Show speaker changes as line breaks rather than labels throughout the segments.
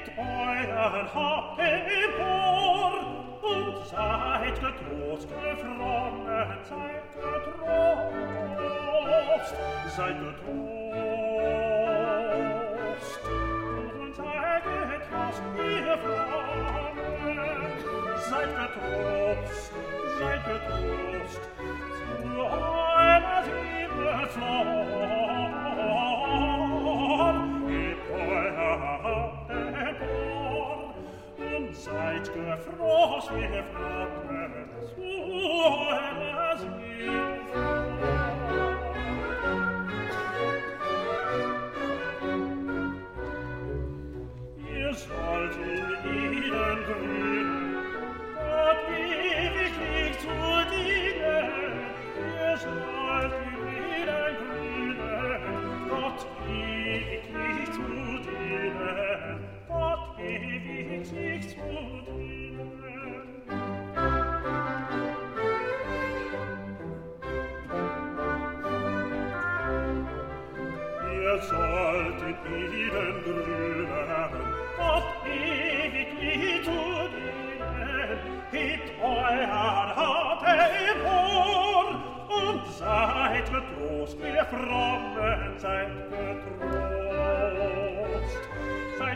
hebt euer Haupt empor und seid getrost, gefrommen, seid getrost, seid getrost und seid getrost, ihr Frommen, seid getrost, zu eurer Seele floh. Hebt euer Haupt empor und seid gefrost, ihr Frommen, zu eurer Seele floh. Ihr sollt in ihnen grünen, Gott ewiglich zu dienen. Ihr sollt in ihnen grünen, Gott ewiglich zu dienen. Gott ewiglich zu dienen. Ihr sollt in ihnen grünen, Gott ewiglich zu dienen. Hebt euer Haupt empor und seid getrost, ihr Frommen, seid getrost, seid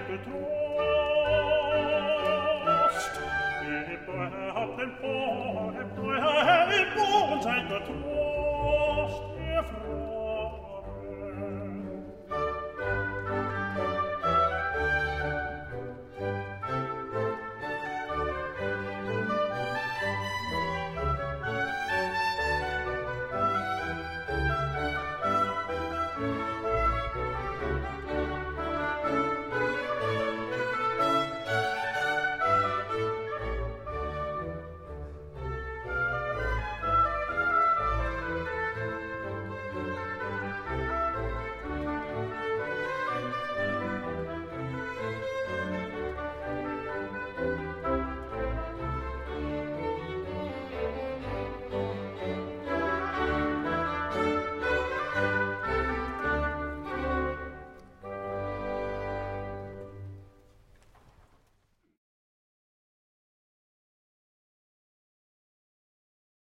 getrost. Hebt euer Haupt empor und seid getrost.